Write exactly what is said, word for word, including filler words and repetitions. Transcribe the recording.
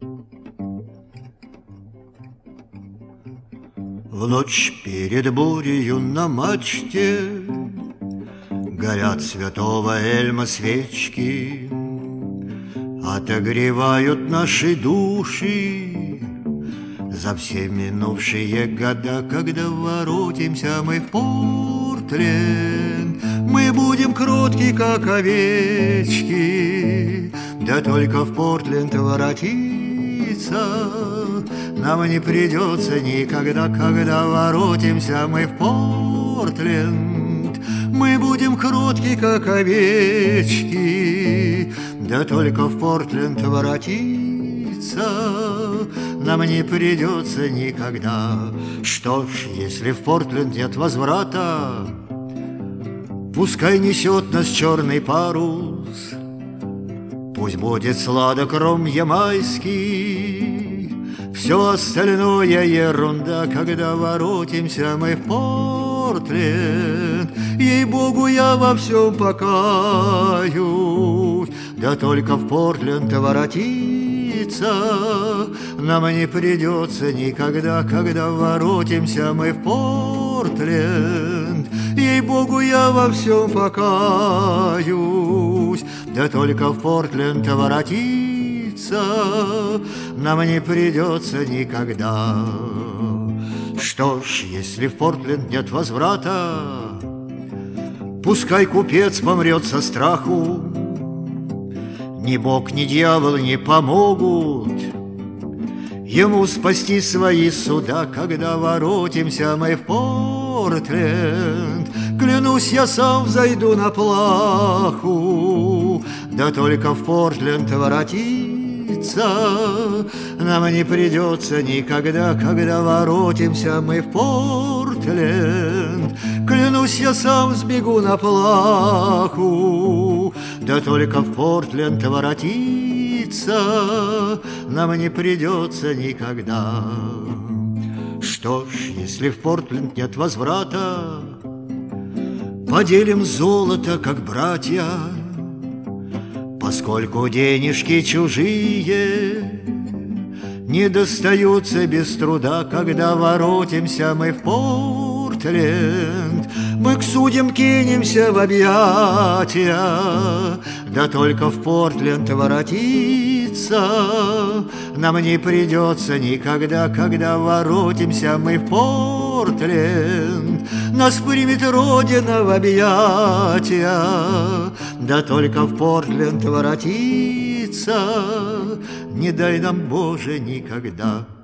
В ночь перед бурею на мачте горят святого Эльма свечки, отогревают наши души за все минувшие года. Когда воротимся мы в Портленд, мы будем кротки, как овечки. Да только в Портленд воротиться нам не придется никогда. Когда воротимся мы в Портленд, мы будем кротки, как овечки. Да только в Портленд воротиться нам не придется никогда. Что ж, если в Портленд нет возврата, пускай несет нас черный парус, пусть будет сладок ром ямайский, все остальное ерунда. Когда воротимся мы в Портленд, ей-богу, я во всем покаюсь. Да только в Портленд воротиться нам не придется никогда. Когда воротимся мы в Портленд, ей-богу, я во всем покаюсь. Да только в Портленд воротиться нам не придется никогда. Что ж, если в Портленд нет возврата, пускай купец помрет со страху, ни бог, ни дьявол не помогут ему спасти свои суда. Когда воротимся мы в Портленд, клянусь, я сам взойду на плаху. Да только в Портленд воротиться нам не придется никогда. Когда воротимся мы в Портленд, клянусь, я сам сбегу на плаху. Да только в Портленд воротиться нам не придется никогда. Что ж, если в Портленд нет возврата, поделим золото, как братья, поскольку денежки чужие не достаются без труда. Когда воротимся мы в Портленд, мы к судьям кинемся в объятия. Да только в Портленд воротиться нам не придется никогда. Когда воротимся мы в Портленд, нас примет Родина в объятия. Да только в Портленд воротиться не дай нам, Боже, никогда.